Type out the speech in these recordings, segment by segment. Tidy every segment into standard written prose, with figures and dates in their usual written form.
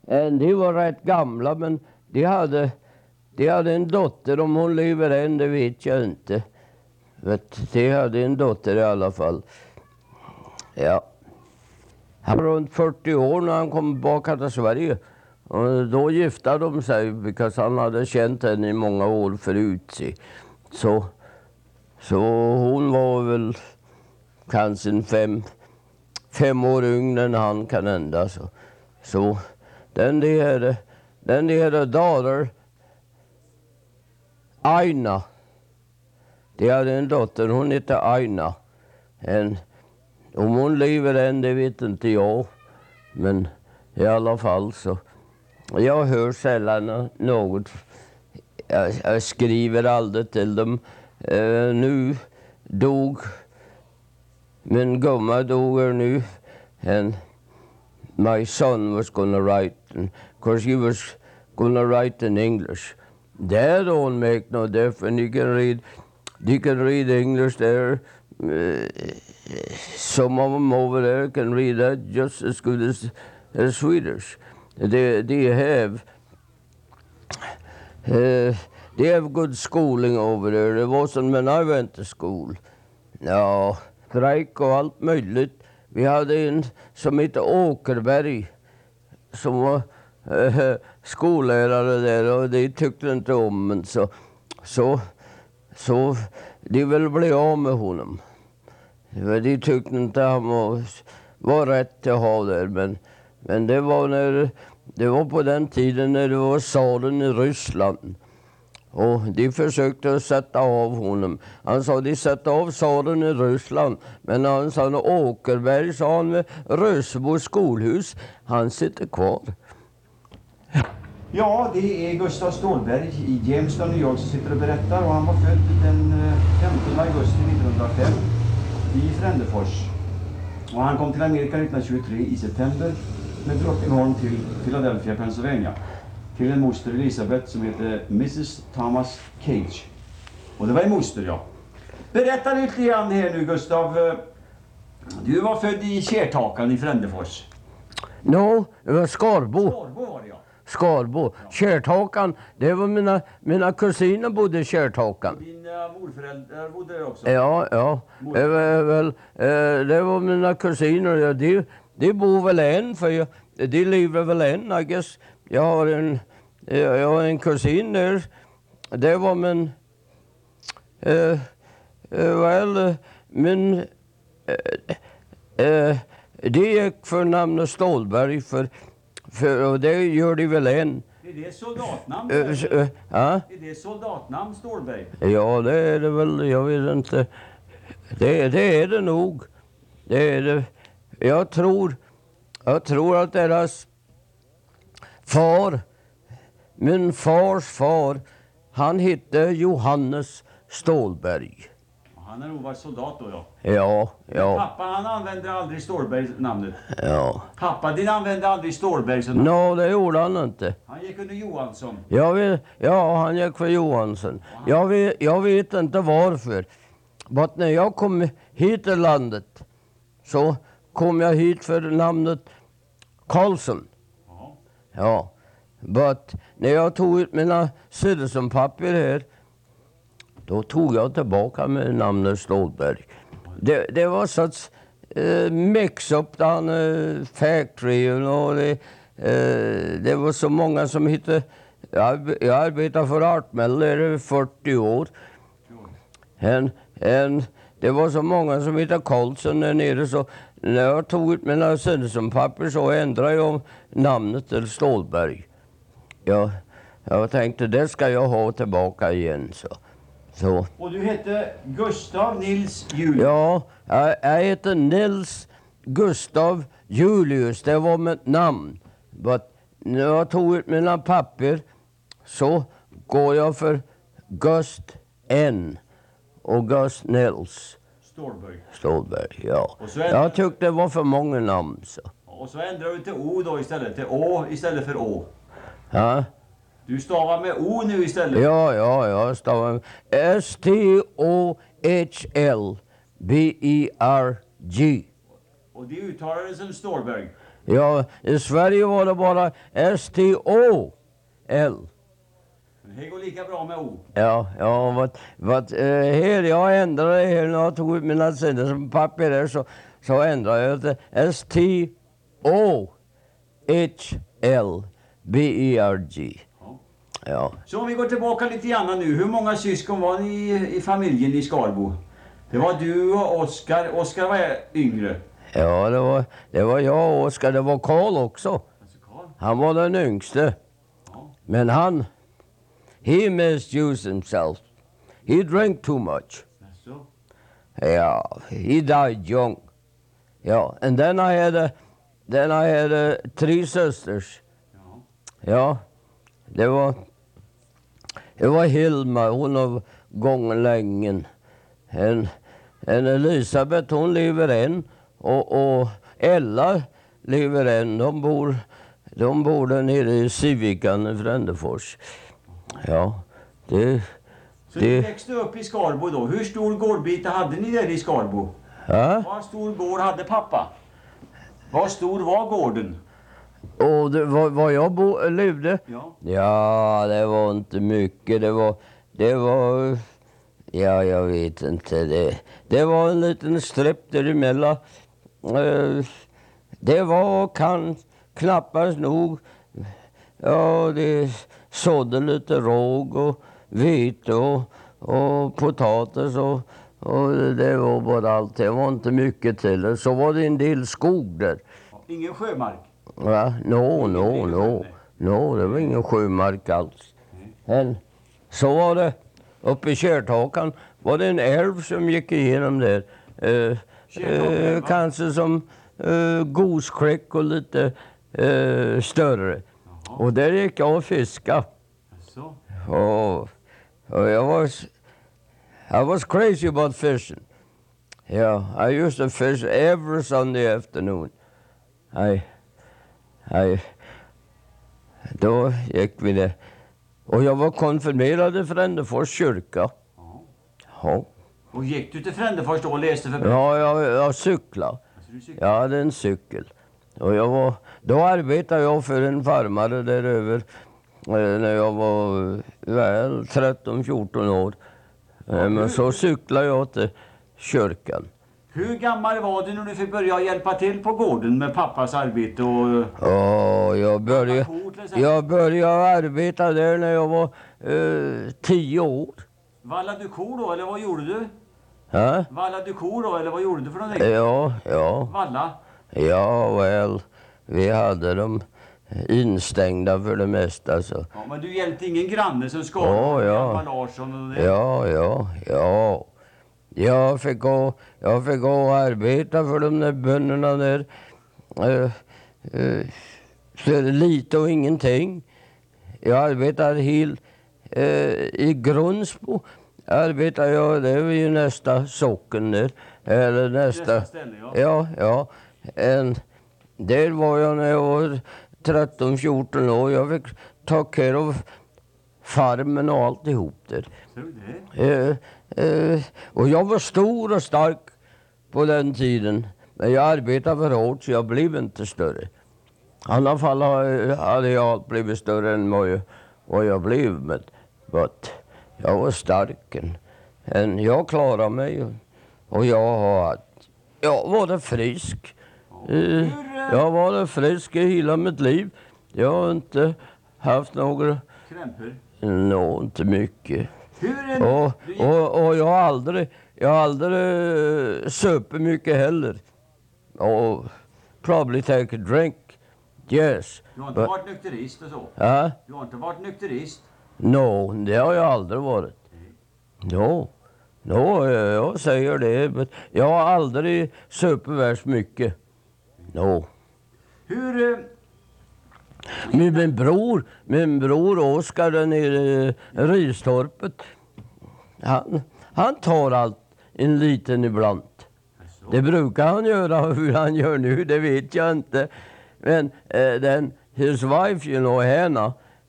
De var rätt gamla, men de hade en dotter. Om hon lever än, det vet jag inte. De hade en dotter i alla fall. Ja. Han var runt 40 år när han kom tillbaka till Sverige. Och då gifte de sig, för han hade känt henne i många år förut. Så hon var väl kanske fem år yngre än han kan hända. Så den där dotter, Aina. De hade en dotter, hon hette Aina. Om hon lever än, det vet inte jag. Men i alla fall så. Jag hör sällan något. Jag skriver aldrig till dem. Nu dog. Min gumma dog nu. And my son was gonna write. Of course he was gonna write in English. That don't make no difference. You can read English there. Some of them over there can read that just as good as Swedish. They have good schooling over there. It wasn't when I went to school. Ja, strejk och allt möjligt. Vi hade en som hette Åkerberg som var skollärare där, och de tyckte inte om men så de ville bli av med honom. De tyckte inte han var rätt att ha där, men det var på den tiden när det var tsaren i Ryssland. Och de försökte sätta av honom. Han sa de sätta av tsaren i Ryssland. Men han sa Åkerberg, sa han, med Rösebo skolhus. Han sitter kvar. Ja, det är Gustav Ståhlberg i Jamestown, New York som sitter och berättar. Och han var född den 15 augusti 1905 i Frändefors. Och han kom till Amerika 1923 i september med Drottningholm till Philadelphia, Pennsylvania. Till en moster Elisabeth som heter Mrs. Thomas Cage. Och det var en moster, ja. Berätta lite grann här nu, Gustav. Du var född i Kärtakan i Frändefors. No, det var Skarbo. Skarbo var det, ja. Skarbo. Ja. Kärtakan, det var mina kusiner bodde i Kärtakan. Dina morföräldrar bodde där också? Ja. Det var mina kusiner. Ja, de bor väl än, för de lever väl än, I guess. Jag har en kusin där. Det var det gick för namnet Ståhlberg och det gör de väl än. Är det soldatnamn? Ja? Är det soldatnamn Ståhlberg? Ja, det är det väl. Jag vet inte. Det är det nog. Det är det. Jag tror att deras min fars far, han hette Johannes Ståhlberg. Han har nog varit soldat då, ja. Ja. Pappa, han använde aldrig Ståhlberg-namnet. Ja. Pappa, din använde aldrig Ståhlberg som namn. Det gjorde han inte. Han gick under Johansson. Han gick för Johansson. Jag vet inte varför. Men när jag kom hit till landet så kom jag hit för namnet Karlsson. Ja. Men när jag tog ut mina citizenpapper här, då tog jag tillbaka med namnet Ståhlberg. Det var sorts mix-up där, factory och det var så många som hette. Jag arbetade för Artmell i 40 år. Det var så många som hette Karlsson där nere, så när jag tog ut mina citizenpapper så ändrade jag namnet till Ståhlberg. Jag tänkte det ska jag ha tillbaka igen så. Och du hette Gustav Nils Julius? Ja, jag heter Nils Gustav Julius. Det var mitt namn. Men när jag tog ut mina papper så går jag för Gust N. och Gust Nils Ståhlberg, ja. Jag tyckte det var för många namn så. Och så ändrade du till O då istället, till Å istället för Å. Ja. Du stavar med O nu istället? Ja, jag stavar med Ståhlberg. Och det uttalades som Ståhlberg? Ja, i Sverige var det bara STOL. Det går lika bra med O. Ja, här jag ändrade här när jag tog ut mina sidor som papper där så ändrade jag till STOHLBERG. Ja. Ja. Så om vi går tillbaka lite grann nu. Hur många syskon var ni i familjen i Skarbo? Det var du och Oskar. Oskar var yngre. Ja, det var jag och Oskar. Det var Karl också. Alltså Karl. Han var den yngste. Ja. Men he misused himself. He drank too much. Alltså. Yeah, he died young. Yeah, and then I had 3 sisters. Ja. Ja, det var Hilma, hon har gången länge. En Elisabeth, hon lever än. Och Ella lever än. De bor där nere i Civican i Frändefors. Ja, Så ni växte upp i Skarbo då. Hur stor gårdbit hade ni där i Skarbo? Ja. Vad stor gård hade pappa? Vad stor var gården? Och var jag levde? Ja. Ja, det var inte mycket. Det var ja, jag vet inte. Det var en liten strepp däremellan. Det var knappast nog. Ja, det sådde lite råg och vete och potatis och det var bara allt. Det var inte mycket till. Så var det en del skog där. Ingen sjömark? Va? No, det var ingen sjömark alls. Men så var det uppe i Kärrtakan var det en älv som gick igenom där. Kanske som Goskräck och lite större. Jaha. Och där gick jag och fiska. Alltså. Och I was crazy about fishing. Yeah, I used to fish every Sunday afternoon. Då gick vi det. Och jag var konfirmerad i Frändefors kyrka. Ja. Ja. Och gick du till Frändefors då och läste för böcker? Ja, jag cyklade. Alltså, du cyklade? Jag hade en cykel. Och då arbetade jag för en farmare där över när jag var väl 13-14 år. Men så cyklade jag till kyrkan. Hur gammal var du när du fick börja hjälpa till på gården med pappas arbete och... Ja, jag började arbeta där när jag var 10 år. Vallade du kor då, eller vad gjorde du? Ja, Vallade du kor då, eller vad gjorde du för någonting? ja. Valla? Ja, väl, vi hade dem instängda för det mesta så. Ja, men du hjälpte ingen granne som skadade gamla Larsson och det? Ja. Jag fick gå och arbeta för de där bönderna där. Så lite och ingenting. Jag arbetade i Grunsbo. Arbetade jag, det var ju nästa socken där. Eller nästa ställe, ja. Ja. Där var jag när jag var 13-14 år. Jag fick ta care av farmen och alltihop där. Tror du det? Och jag var stor och stark på den tiden. Men jag arbetade för hårt så jag blev inte större. I alla fall hade jag blivit större än vad jag blev. Men jag var stark. Jag klarade mig. Och jag var frisk. Jag var frisk i hela mitt liv. Jag har inte haft några... Krämpor? Inte mycket. Hur och jag har aldrig supit mycket heller. Och probably take a drink. Yes. Du har inte varit nykterist och så? Ja? Du har inte varit nykterist? No, det har jag aldrig varit. No, jag säger det. Men jag har aldrig supit värst mycket. No. Hur... Min bror Oskar där nere i Ristorpet. Han tar allt en liten ibland. Alltså. Det brukar han göra. Hur han gör nu, det vet jag inte. Men his wife, you know, Hannah,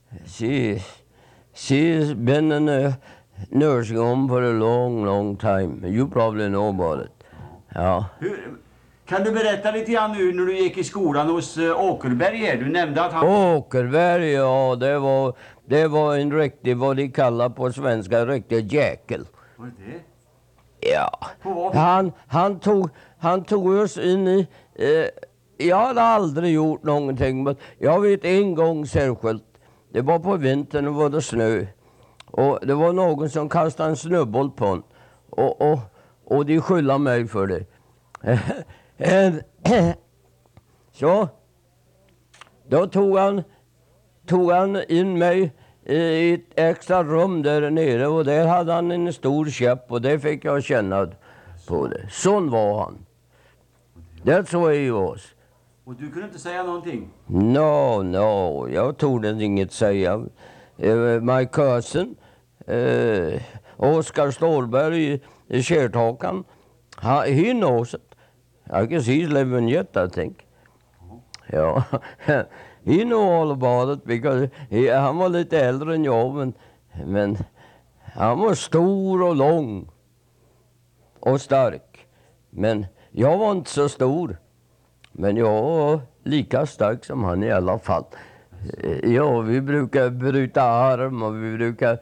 she's been in a nursing home for a long time. You probably know about it. Ja. Kan du berätta lite grann nu när du gick i skolan hos Åkerberg här? Du nämnde att han... Åkerberg, ja, det var en riktig, vad de kallar på svenska, riktig jäkel. Vad är det? Ja, På vad? han tog oss in i... jag hade aldrig gjort någonting, men jag vet en gång särskilt. Det var på vintern och var det snö. Och det var någon som kastade en snöboll på honom. Och de skyllde mig för det. Så, då tog han in mig i ett extra rum där nere och där hade han en stor käpp och det fick jag känna på det. Sån var han. That's way he was. Och du kunde inte säga någonting? No, jag tog inget säga. My cousin, Oskar Stålberg i Kärtakan, he knows it. I guess he's living yet, I think. Ja, he know all about it because han var lite äldre än jag, men han var stor och lång och stark. Men jag var inte så stor, men jag var lika stark som han i alla fall. Ja, vi brukar bryta arm och vi brukar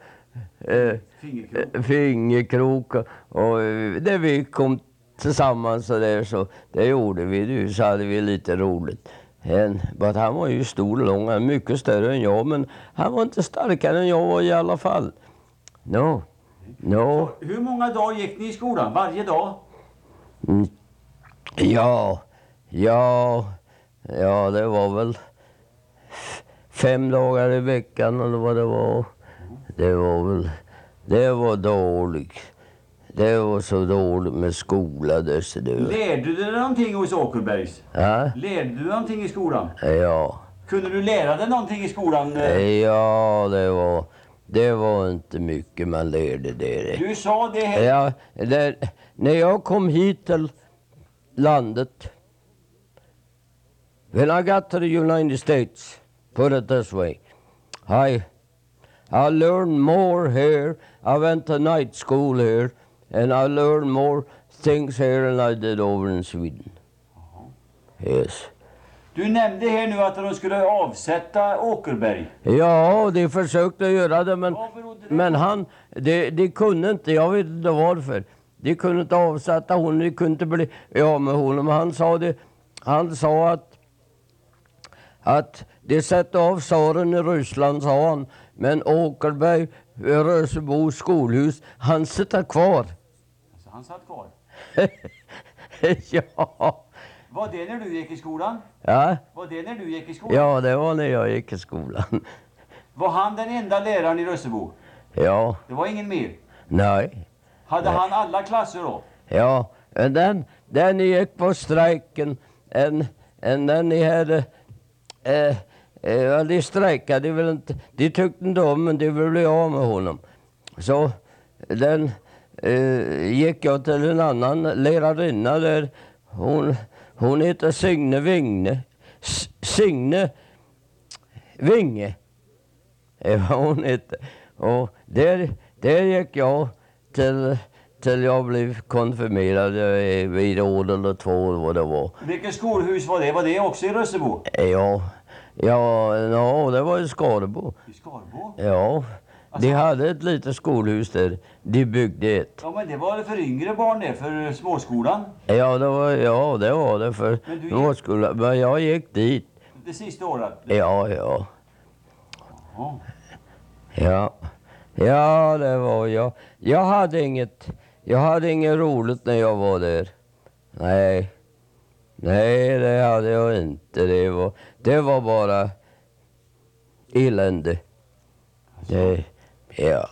fingerkrok och när vi kom tillsammans så där så det gjorde vi nu, så hade vi lite roligt. Men han var ju stor och lång, mycket större än jag, men han var inte starkare än jag var i alla fall. No. Så, hur många dagar gick ni i skolan? Varje dag? Ja, det var väl 5 dagar i veckan eller vad det var. Det var dåligt. Det var så dåligt med skola där så det var. Lärde du dig någonting hos Åkerbergs? Ja? Lärde du någonting i skolan? Ja. Kunde du lära dig någonting i skolan? Ja, det var inte mycket man lärde där. Du sa det här. Ja, när jag kom hit till landet, when I got to the United States, put it this way, I learned more here. I went to night school here, and I learned more things here than I did over in Sweden. Yes. Du nämnde här nu att de skulle avsätta Åkerberg. Ja, de försökte göra det, men, Vad berodde det på? men de kunde inte, jag vet inte varför. De kunde inte avsätta honom, de kunde inte bli med honom. Han sa att de sätter av tsaren i Ryssland, sa han. Men Åkerberg, Rösebo skolhus, han sitter kvar. Så han satt kvar. Ja. Var det när du gick i skolan? Ja. Var det när du gick i skolan? Ja, det var när jag gick i skolan. Var han den enda läraren i Rössebo? Ja. Det var ingen mer? Nej. Hade han alla klasser då? Ja, den gick på strejken. Den ni hade... de strejkade väl inte. De tyckte inte om, men de ville bli av med honom. Så den gick jag till en annan lärarinna där. Hon heter Signe Vinge. Signe Vinge. Hon heter. Och där gick jag till jag blev konfirmerad vid år eller 2 vad det var. Vilket skolhus var det? Var det också i Rössebo? Ja, det var i Skarbo. I Skarbo? Ja, Alltså, de hade ett litet skolhus där. De byggde ett. Ja, men det var för yngre barn det, för småskolan. Ja, det var det för småskolan. Men jag gick dit. Det sista året? Ja. Ja. Ja, det var jag. Jag hade inget roligt när jag var där. Nej, det hade jag inte. Det var bara elände. Ja.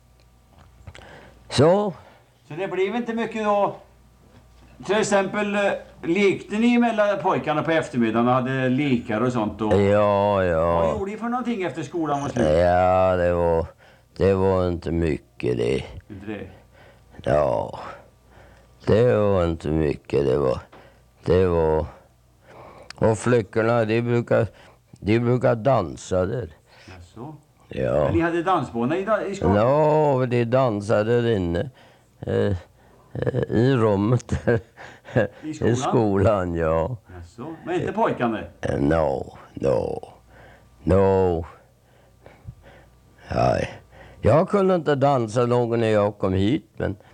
Så det blev inte mycket då? Till exempel lekte ni mellan pojkarna på eftermiddagen och hade lekar och sånt? Och... Ja. Vad gjorde ni för någonting efter skolan var slut? Ja, det var inte mycket det. Inte det? Ja, det var inte mycket. Det var... Och flickorna, de brukar dansa där. Jaså? Ja. Men ni hade dansbana i skolan? Ja, de dansade där inne. I rummet där. I skolan? I skolan, ja. Jaså, men inte pojkarna? No. Nej. Jag kunde inte dansa någon när jag kom hit,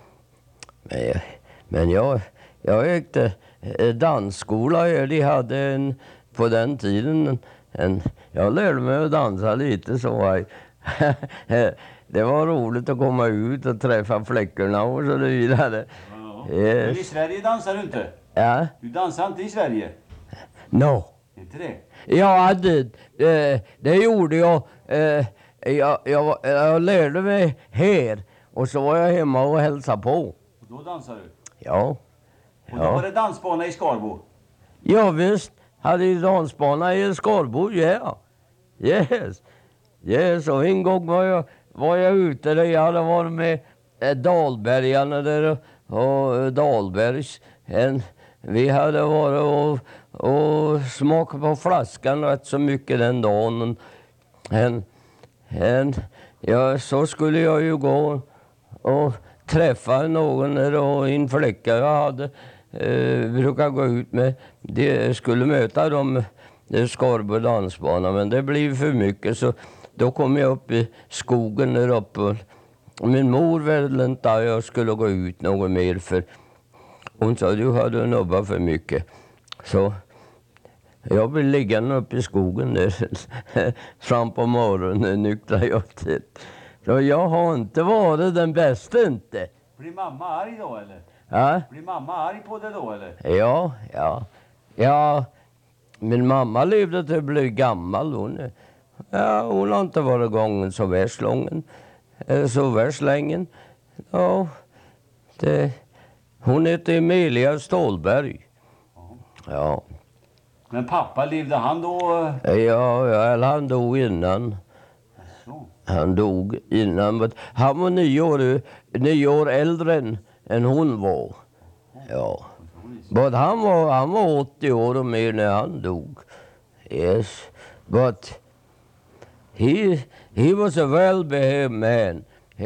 men jag gick till dansskola. De hade på den tiden jag lärde mig att dansa lite så. Det var roligt att komma ut och träffa fläckorna och så vidare. Ja. Yes. Men i Sverige dansar du inte? Ja. Du dansar inte i Sverige? No. Inte det? Ja, det gjorde jag. Jag lärde mig här och så var jag hemma och hälsade på. Och då dansar du? Ja. Och då var det dansbana i Skarbo? Ja visst, hade ju dansbana i Skarbo, ja. Yes, och en gång var jag ute där. Jag hade varit med Dahlbergarna där och Dahlbergs. Vi hade varit och smakat på flaskan rätt så mycket den dagen. Så skulle jag ju gå och träffa någon där och en fläcka jag hade. Brukar gå ut med. Det skulle möta dem Skarbo dansbana, men det blev för mycket så då kom jag upp i skogen där uppe. Min mor ville inte att jag skulle gå ut något mer för hon sa du hade nubbat för mycket. Så jag blev liggande uppe i skogen där fram på morgonen nyktrade jag till. Så jag har inte varit den bästa inte. Blir mamma arg då eller? Ja? Blir mamma arg på det då eller? Ja. Min mamma levde till att bli gammal. Hon har inte varit gången så värst lången. Så värst länge. Ja, hon heter Emilia Stålberg. Ja. Men pappa, levde han då? Ja, han dog innan. Så. Han dog innan. Men han var 9 år äldre än hon var. Ja. Men han var 80 år och mer när han dog. Yes. But he was a well-behaved man.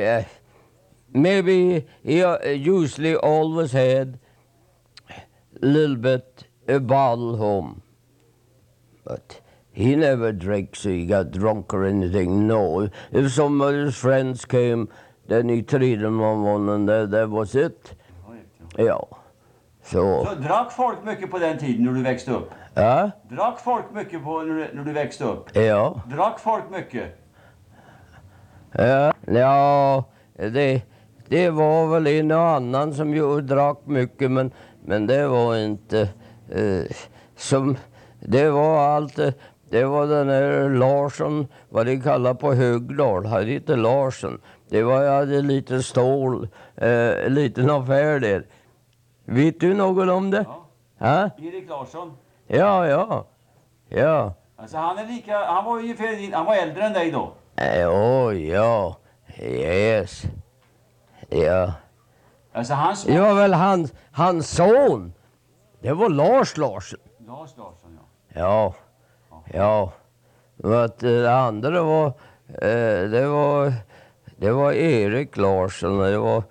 Maybe he usually always had a little bit a bottle home. But he never drank so he got drunk or anything. No. If some of his friends came, then he treated them on one and that was it. Ja. Så drack folk mycket på den tiden när du växte upp? Ja. Drack folk mycket när du växte upp? Ja. Drack folk mycket? Ja, det var väl en och annan som ju drack mycket men det var inte som det var allt. Det var den här Larsson, vad de kallar på Högdal, hade inte Larsson. Jag hade lite stål, liten affär där. Vet du något om det? Ja. Erik Larsson? Ja. Alltså han var ungefär, han var äldre än dig då? Ja. Yes. Ja. Alltså hans... Ja väl hans son. Det var Lars Larsson. Lars Larsson, ja. Ja. Men det andra var det var Erik Larsson. Det var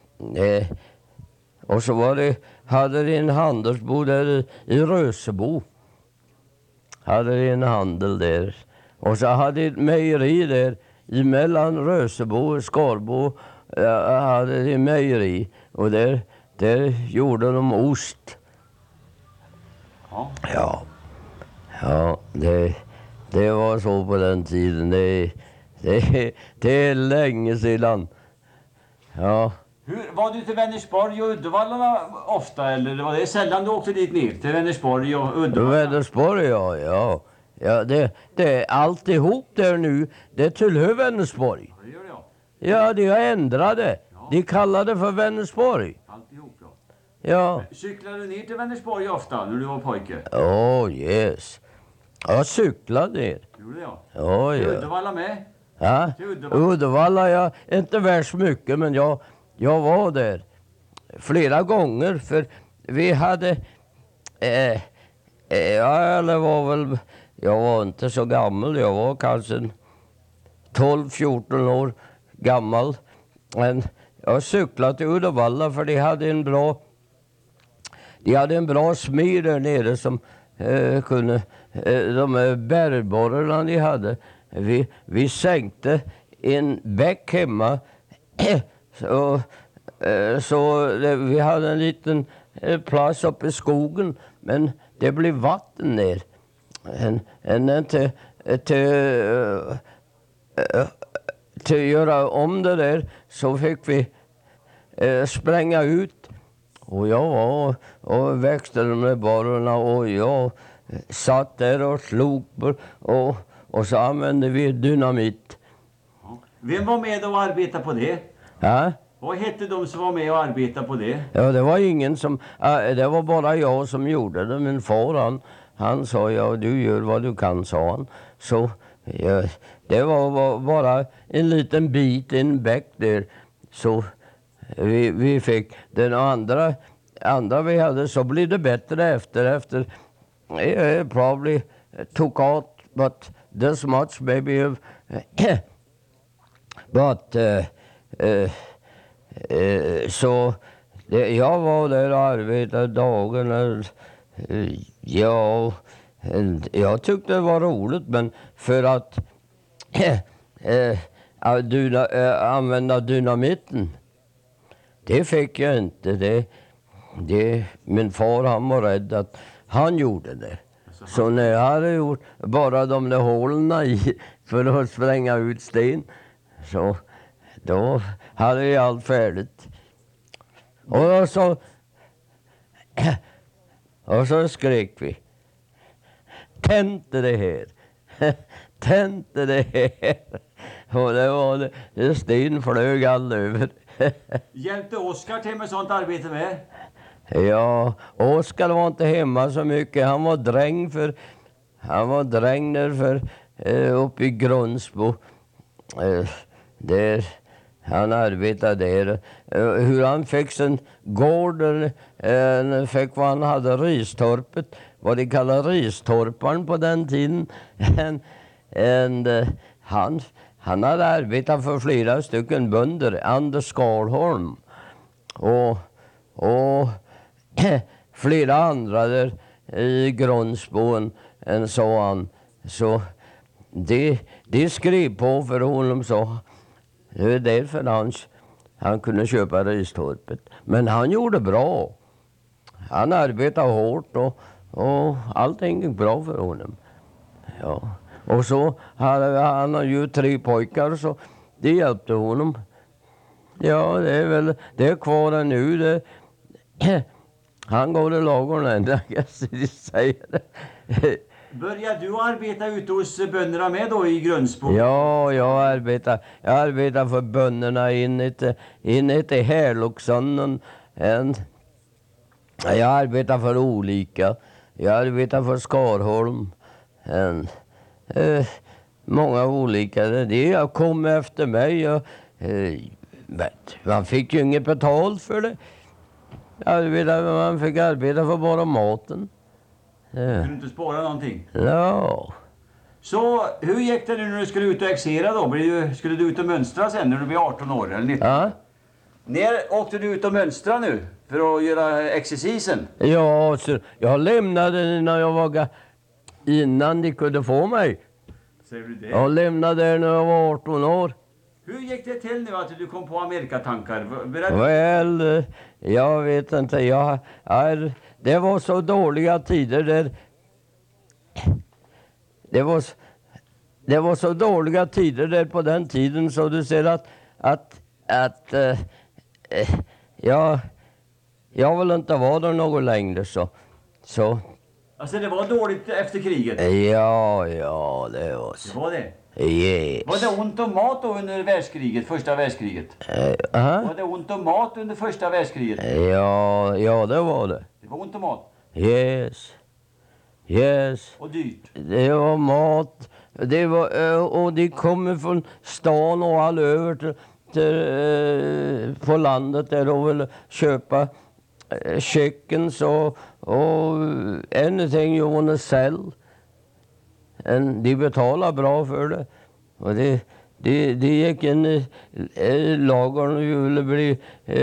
och så hade de en handelsbo där i Rösebo. Hade de en handel där. Och så hade de ett mejeri där emellan Rösebo och Skarbo. Hade de mejeri. Och där gjorde de ost. Ja, det var så på den tiden. Det är länge sedan. Ja. Var du till Vänersborg och Uddevalla ofta eller var det sällan du åkte dit ner till Vänersborg och Uddevalla? Vänersborg, ja. Ja, det är alltihop där nu. Det tillhör Vänersborg. Det gör det, ja. Ja, de har ändrat det. De kallar det för Vänersborg. Alltihop, ja. Ja. Cyklade du ner till Vänersborg ofta när du var pojke? Yes. Jag cyklade ner. Gjorde jag? Ja. Till Uddevalla med? Ja. Uddevalla, ja. Inte värst mycket, men jag var där flera gånger för vi hade jag var inte så gammal, jag var kanske 12-14 år gammal, men jag cyklade till Uddevalla för de hade en bra smed där nere som kunde, de här bergborrarna de hade. Vi sänkte en bäck hemma vi hade en liten plats uppe i skogen, men det blev vatten ner. Till att göra om det där så fick vi spränga ut. Och jag var och växte de där borrarna och jag satt där och slog och så använde vi dynamit. Vem var med och arbetade på det? Ja? Vad hette de som var med och arbetade på det? Ja, det var ingen som, det var bara jag som gjorde det. Min far han sa, ja du gör vad du kan, sa han. Så ja, det var bara en liten bit, en bäck där. Så vi fick den andra vi hade, så blev det bättre efter. Probably took out but this much maybe but så jag var där och arbetade dagarna. Ja, jag tyckte det var roligt, men för att använda dynamiten, det fick jag inte. Min far, han var rädd att han gjorde det. Så när jag hade gjort bara de där hålen i för att spränga ut sten, så då hade jag allt färdigt. Och så skrek vi. Tände det här. Tände det här. Och det var det. Sten flög all över. Hjälpte Oskar till med sånt arbete med? Ja, Oskar var inte hemma så mycket. Han var dräng där för uppe i Grunsbo. Där han arbetade där. Hur han fick sin gård, fick vad han hade, Ristorpet, vad de kallade Ristorparen på den tiden. Han hade arbetat för flera stycken bönder, Anders Skarholm och flera andra där i Grunsbo, en sån. Så de skrev på för honom, så det är därför han kunde köpa Ristorpet. Men han gjorde bra. Han arbetade hårt och allting gick bra för honom. Ja. Och så han har ju 3 pojkar, så det hjälpte honom. Ja, det är kvar nu. Han går i ladugården, jag säger det. Började du arbeta ute hos bönderna med då i Grunsbo? Ja, jag arbetar för bönderna in till Härloksson. Jag arbetar för olika. Jag arbetar för Skarholm. Många olika. Det kom efter mig. Man fick ju inget betalt för det. Man fick arbeta för bara maten. Kunde du inte spara någonting? Ja. Så hur gick det nu när du skulle ut och exera då? Skulle du ut och mönstra sen när du blir 18 år eller 19? Ja. När åkte du ut och mönstra nu för att göra exercisen? Ja, så jag lämnade när jag var innan de kunde få mig. Säger du det? Jag lämnade när jag var 18 år. Hur gick det till nu att du kom på Amerikatankar? Väl, jag vet inte. Det var så dåliga tider där. Det var så dåliga tider där på den tiden, så du ser att jag vill inte vara där något längre, så. Alltså det var dåligt efter kriget? Ja, det var så. Det var det? Yes. Var det ont om mat då under världskriget, första världskriget? Var det ont om mat under första världskriget? Ja, det var det. Det var ont om mat? Yes. Och dyrt? Det var mat. Det var, och de kommer från stan och all över till på landet där och vill köpa chickens och anything you wanna sell. De betalar bra för det. Och de gick in i lagren och ville bli,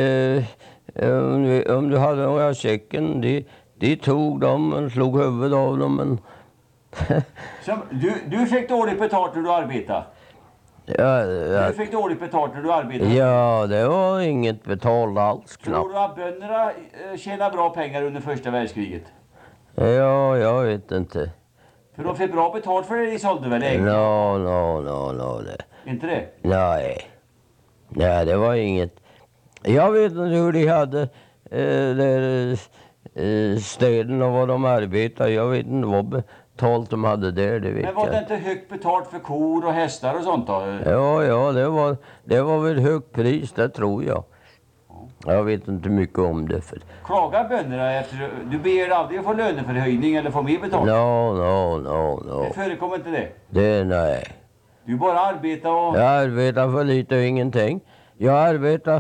om du hade några checken, de tog dem och slog huvudet av dem. Men Så, du fick dåligt betalt när du arbetade? ja, Du fick dåligt betalt när du arbetade? ja, det var inget betalt alls Tror knappt. du att bönderna tjänar bra pengar under första världskriget? Ja, jag vet inte. För de fick bra betalt för det de sålde väl? No, det. Inte det? Nej, det var inget. Jag vet inte hur de hade där städen och vad de arbetade. Jag vet inte vad betalt de hade där, det vet Men var jag. det inte högt betalt för kor och hästar och sånt då? Ja, det var väl högt pris, det tror jag. Jag vet inte mycket om det. Klagar bönderna efter... Du ber aldrig att få löneförhöjning eller få mer betalt? No. Det förekommer inte det? Nej. Du bara arbetar och... Jag arbetar för lite och ingenting. Jag arbetar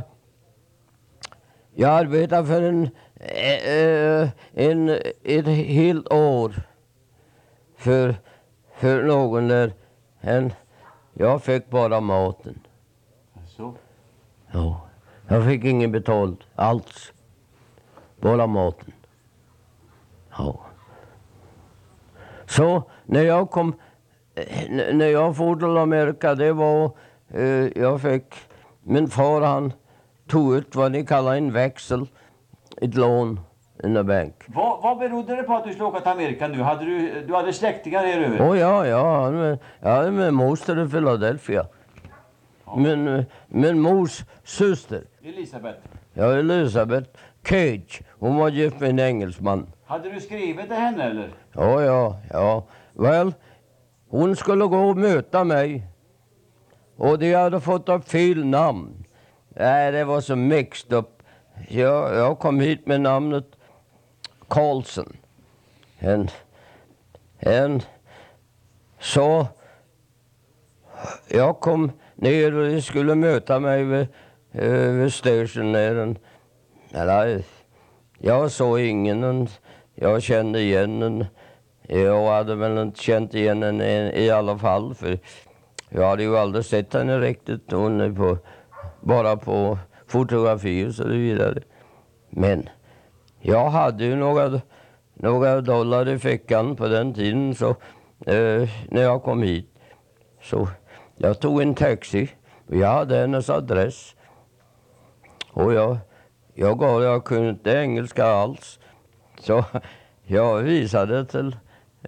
för ett helt år för någon där. Jag fick bara maten. Så. Ja. Jag fick ingen betalt alls. Bara maten. Ja. Så när jag for till Amerika, det var jag fick, min far han tog ut vad ni kallar en växel, ett lån i en bank. Vad berodde det på att du skulle åka till Amerika nu? Du hade släktingar här över? Jag hade min moster i Philadelphia. Ja. Min mors syster. Elisabeth. Ja, Elisabeth Cage. Hon var gift med en engelsman. Hade du skrivit till henne eller? Ja. Väl, hon skulle gå och möta mig. Och de hade fått upp fel namn. Nej, det var så mixed upp. Jag kom hit med namnet Karlsson. Så jag kom ner och de skulle möta mig vid stationen. Jag såg ingen. Jag kände igen den. Jag hade väl inte känt igen henne i alla fall. För jag hade ju aldrig sett henne riktigt. Hon är bara på fotografier och så vidare. Men jag hade ju några dollar i fickan på den tiden. Så när jag kom hit. Så jag tog en taxi. Jag hade hennes adress. Och jag kunde inte engelska alls. Så jag visade till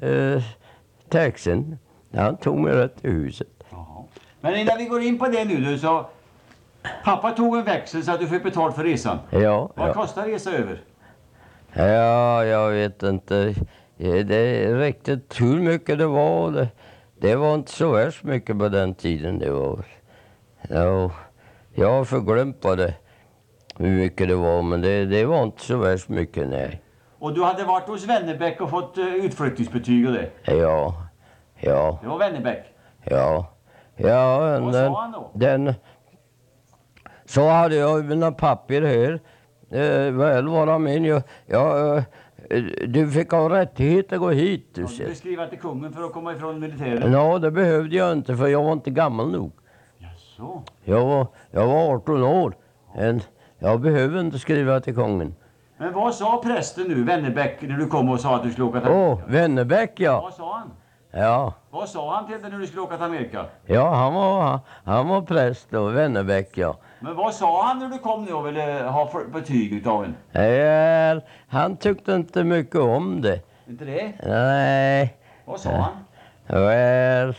taxin. Han tog mig rätt till huset. Jaha. Men innan vi går in på det nu så... Pappa tog en växel så att du fick betalt för resan. Ja. Vad kostar resa över? Ja, jag vet inte. Det är riktigt hur mycket det var. Det var inte så värst mycket på den tiden. Det var. Ja, jag har förglömt på det. Hur mycket det var, men det var inte så värst mycket, nej. Och du hade varit hos Wennerbäck och fått utflyttningsbetyg och det? Ja. Det var Wennerbäck? Ja. Vad sa han då? Så hade jag mina papper här. Väl vara min. Du fick ha rättighet att gå hit. Du Du skriva till kungen för att komma ifrån militären? Ja, det behövde jag inte för jag var inte gammal nog. Jaså? Jag var 18 år. Jag behövde inte skriva till kungen. Men vad sa prästen nu, Wennerbäck, när du kom och sa att du skulle åka till Amerika? Wennerbäck, ja. Vad sa han? Ja. Vad sa han till dig när du skulle åka till Amerika? Ja, han var präst och Wennerbäck, ja. Men vad sa han när du kom nu och ville ha betyg utav en? Ja, han tyckte inte mycket om det. Inte det? Nej. Vad sa han? Väl,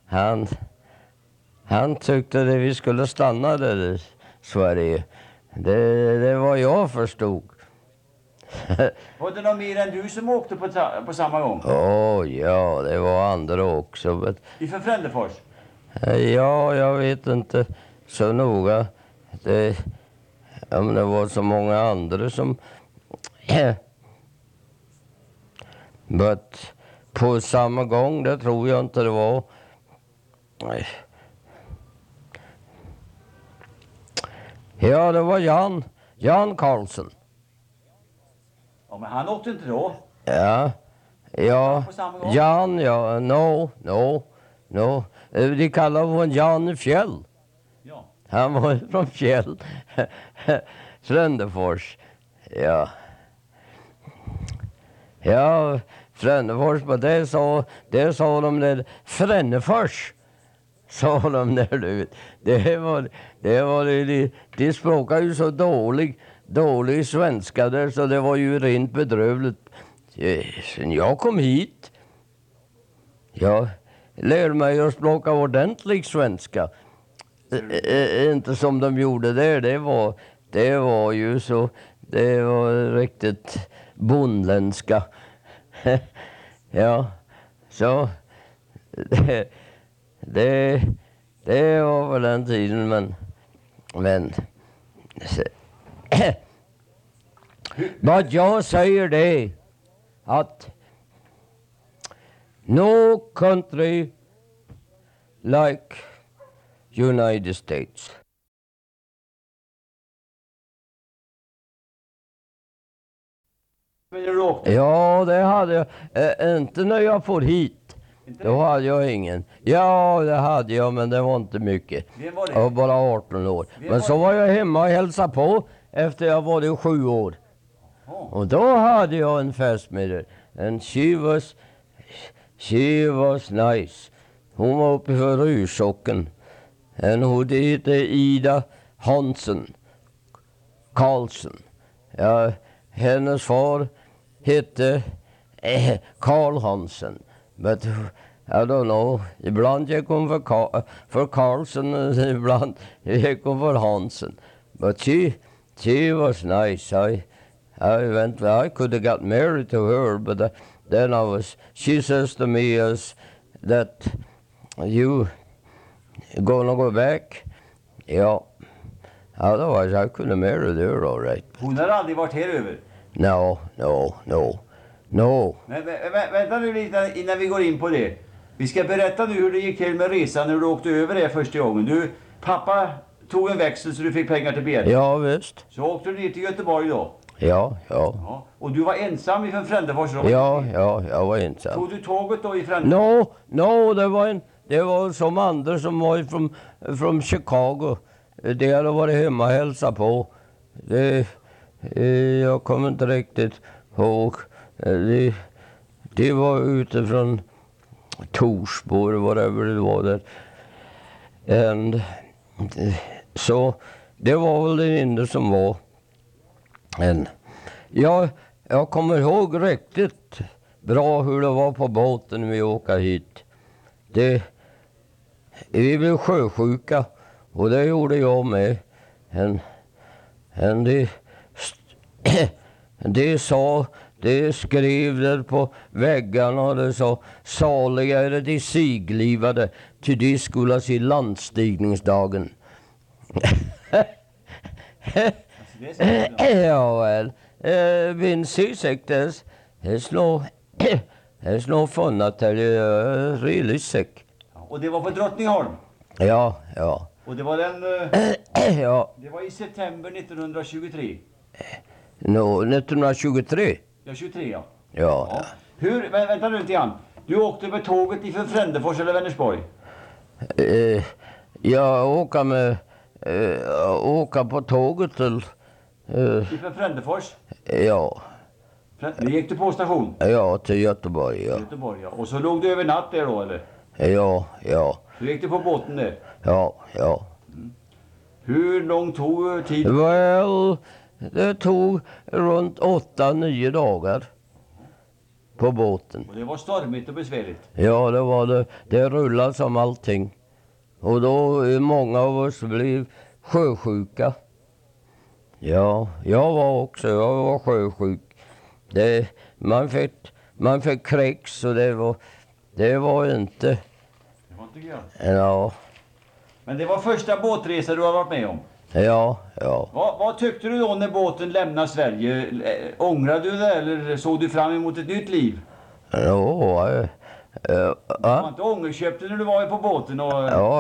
han tyckte att vi skulle stanna där i Sverige. Det var jag förstod. Var det någon mer än du som åkte på samma gång? Ja, det var andra också. Men, Ifrån Frändefors? ja, jag vet inte så noga. Om det var så många andra som... Men på samma gång, det tror jag inte det var. Nej. Ja, det var Jan Karlsson. Ja, men han åkte inte då? Ja, På samma gång? Jan, ja, no. De kallade honom Jan Fjäll. Ja. Han var från Fjäll. Frändefors. Ja. Ja, Frändefors, men det sa de där. Frändefors, sa de där, du vet. De språkade ju så dålig svenska där, så det var ju rent bedrövligt. Sen jag kom hit, jag lärde mig att språka ordentlig svenska. Inte som de gjorde där, det var ju så, det var riktigt bondländska. Ja, så det var väl den tiden, men vad jag säger det att no country like United States. Men du åkte? Ja, det hade jag. Inte när jag får hit. Inte Då hade jag ingen. Ja, det hade jag, men det var inte mycket. Vem var det? Jag var bara 18 år. Vem Men var så det? var jag hemma och hälsade på efter jag var 7 år. Och då hade jag en fest med det. And she was nice. Hon var uppe för Rysåken. Hon hette Ida Hansen Karlsson. Ja, hennes far hette Karl Hansen. But I don't know. Ibland gick hon för Karlsson, ibland gick hon för Hansen. But she was nice. I could have got married to her, but then she says to me that you gonna go back? Ja. Otherwise I couldn't have married her, all right. Hon har aldrig varit här över. No. Men vänta nu lite innan vi går in på det. Vi ska berätta nu hur det gick till med resan när du åkte över det första gången. Pappa tog en växel så du fick pengar till BR. Ja, visst. Så åkte du ner till Göteborg då? Ja. Ja. Och du var ensam ifrån Frändefors då? Ja, jag var ensam. Tog du tåget då i Frändefors? No, det var som andra som var från Chicago. Det hade varit hemma och hälsa på. Jag kommer inte riktigt ihåg. De var ute från Torsbo eller whatever det var där. Så det var väl det enda som var. Jag kommer ihåg riktigt bra hur det var på båten när vi åkte hit. Vi blev sjösjuka och det gjorde jag med. Det skrev där på väggarna och det sa saliga är de siglivade till de skulle se landstigningsdagen. Ja, väl. Been seasick, there's no fun, I tell you. Really sick. Och det var på Drottningholm? Ja. Och det var Ja. Det var i september 1923? No, 1923. Ja, 23 ja. Ja. Vänta nu lite grann. Du åkte med tåget ifrån Frändefors eller Vänersborg? Jag åka på tåget till... Ifrån Frändefors? Ja. Det gick du på station? Ja, till Göteborg, ja. Göteborg, ja. Och så låg du över natt där då, eller? Ja. Så gick du på båten där? Ja. Hur lång tog tid? Well, det tog runt 8-9 dagar på båten. Och det var stormigt och besvärligt? Ja, det var det. Det rullade som allting. Och då många av oss blev sjösjuka. Ja, jag var sjösjuk. Man fick kräks och det var inte... Det var inte gött. Ja. Men det var första båtresan du har varit med om? Ja. Vad tyckte du då när båten lämnade Sverige? Ångrade du det eller såg du fram emot ett nytt liv? Du var inte ångerköpte när du var på båten? Och...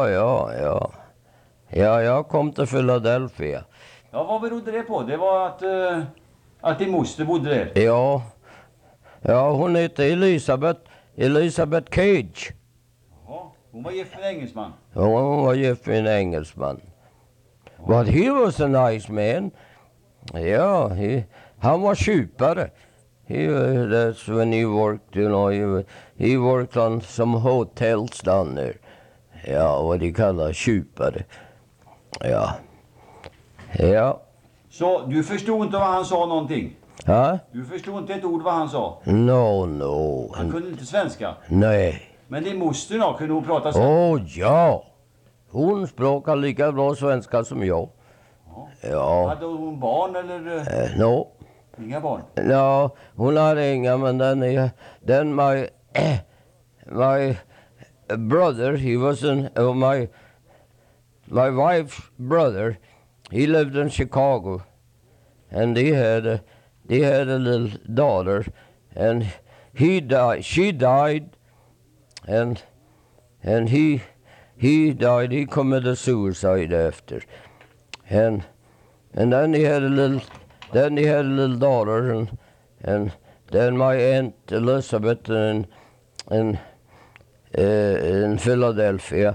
Ja, jag kom till Philadelphia. Ja, vad berodde det på? Det var att din moster bodde där? Ja, hon hette Elizabeth Cage. Jaha. Hon var gift med en engelsman. Hon var gift med en engelsman. But he was a nice man. Yeah, han var tjupare. That's when he worked, you know, he worked on some hotels down there. Ja, vad de kallar tjupare. Ja. Ja. Så du förstod inte vad han sa någonting? Ja? Du förstod inte ett ord vad han sa? No. Han kunde inte svenska. Nej. Men din moster då, kunde hon prata svenska? Ja. Hon språkar lika bra svenska som jag. Ja. Hade hon barn eller? No. Inga barn? Ja, hon hade inga, men then my brother, he was my wife's brother, he lived in Chicago, and they had a little daughter, and she died, and he died. He committed suicide after, and then he had a little daughter, and then my aunt Elizabeth in Philadelphia.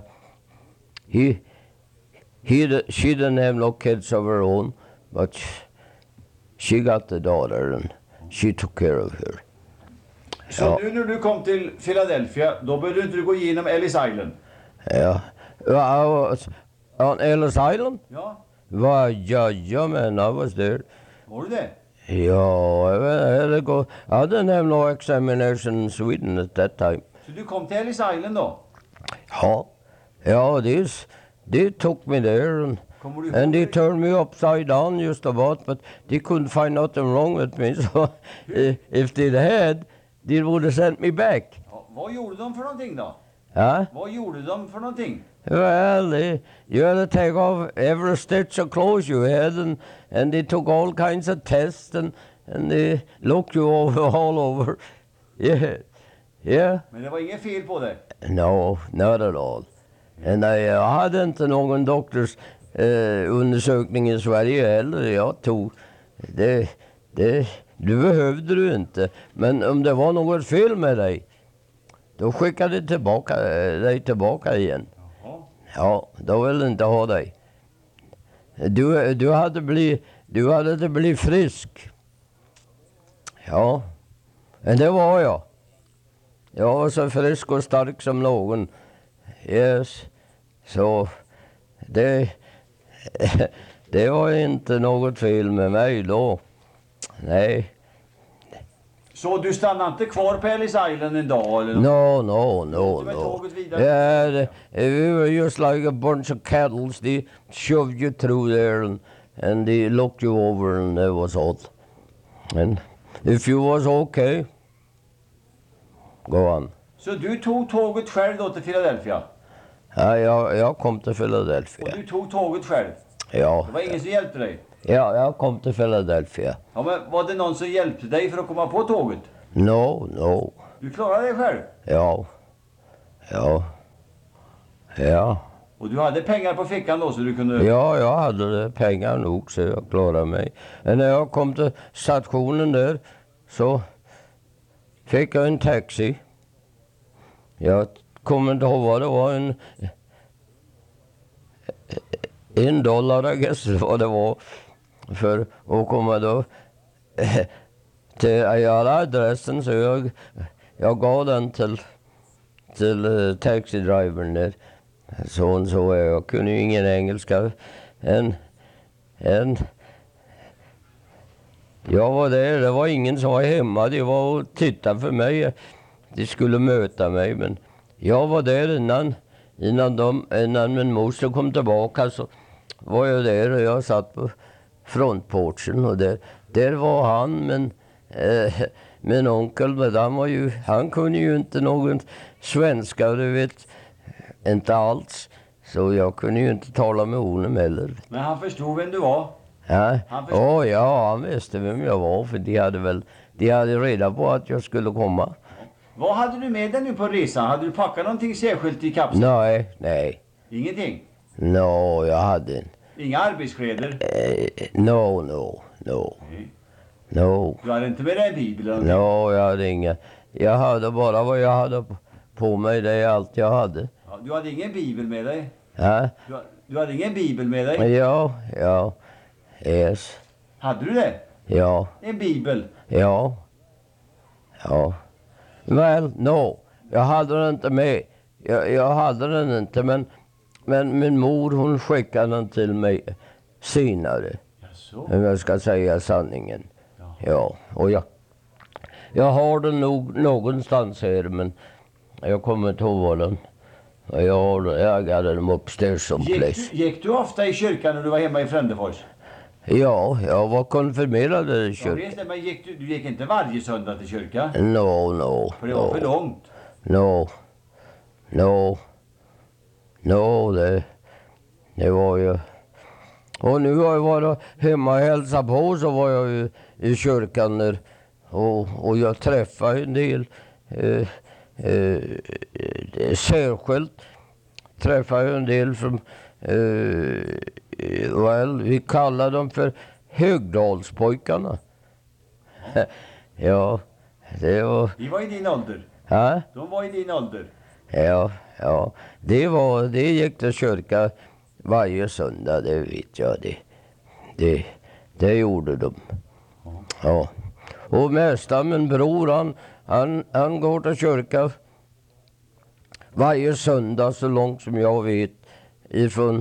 She didn't have no kids of her own, but she got the daughter and she took care of her. Så nu när du kom till Philadelphia, då behövde inte du gå igenom Ellis Island? Ja. I was on Ellis Island? Ja. Yeah, man, I was there. Var du det? Yeah, I had to go. I didn't have no examination in Sweden at that time. Så du kom till Ellis Island då? Yeah, they took me there and they turned me upside down just about, but they couldn't find nothing wrong with me. So if they had, they would have sent me back. Ja, vad gjorde de för någonting då? Huh? Vad gjorde de för någonting? Well, you had to take off every stitch of clothes you had, and they took all kinds of tests, and they looked you all over. Yeah. Men det var inget fel på det? No, not at all. And jag hade inte någon doktors undersökning i Sverige heller. Jag tog det du behövde du inte. Men om det var något fel med dig, då skickade de dig tillbaka igen. Jaha. Ja, då vill inte ha dig. Du hade inte blivit frisk. Ja, men det var jag. Jag var så frisk och stark som någon. Yes. Så det var inte något fel med mig då. Nej. Så du stannade inte kvar på Ellis Island en dag eller något? No. Med tåget vidare? Yeah, we were just like a bunch of cattle. They shoved you through there and they looked you over and that was all. And if you was okay, go on. Så du tog tåget själv då till Philadelphia? Ja, jag kom till Philadelphia. Och du tog tåget själv? Ja. Det var ingen som hjälpte dig? Ja, jag kom till Philadelphia. Ja, men var det någon som hjälpte dig för att komma på tåget? No. Du klarade dig själv? Ja. Och du hade pengar på fickan då så du kunde... Ja, jag hade pengar nog så jag klarade mig. Men när jag kom till stationen där så fick jag en taxi. Jag kommer inte ihåg vad det var, $1 I guess vad det var för att komma då till adressen, så jag gav den till taxidrivern där. Så jag kunde ju ingen engelska. Jag var där, det var ingen som var hemma, de var och tittade för mig. De skulle möta mig, men jag var där innan min moster kom tillbaka, så var jag där och jag satt på frontporchen och där var han, men min onkel, men han kunde ju inte någon svenska, du vet, inte alls. Så jag kunde ju inte tala med honom heller. Men han förstod vem du var? Ja, han visste vem jag var, för de hade reda på att jag skulle komma. Vad hade du med dig nu på resan? Hade du packat någonting särskilt i kapseln? Nej. Ingenting? Jag hade inte. Inga arbetskläder? No. Du hade inte med dig en bibel eller jag hade inga. Jag hade bara vad jag hade på mig, det är allt jag hade. Ja, Ja, du hade ingen bibel med dig? Ja, Du hade ingen bibel med dig? ja, yes, Hade du det? ja, En bibel? ja. Well, no, jag hade den inte med. Jag hade den inte, men min mor hon skickade den till mig senare. Jaså? Om jag ska säga sanningen. Ja. Ja, och jag har den nog någonstans här, men jag kommer inte ihåg var den. Jag hade den upstairs someplace. Gick du ofta i kyrkan när du var hemma i Frändefors? Ja, jag var konfirmerad i Ja, kyrkan. visst, men du gick inte varje söndag till kyrkan? No. För det var för långt. No, det var ju... Och nu har jag varit hemma och hälsat på, så var jag ju i kyrkan där. Och jag träffade en del. Särskilt träffade jag en del som... vi kallar dem för Högdalspojkarna. Ja, det var... De var i din ålder. Ja? De var i din ålder. Ja. Det gick till kyrka varje söndag, det vet jag. Det gjorde de. Ja. Och mesta min bror, han går till kyrka varje söndag så långt som jag vet, ifrån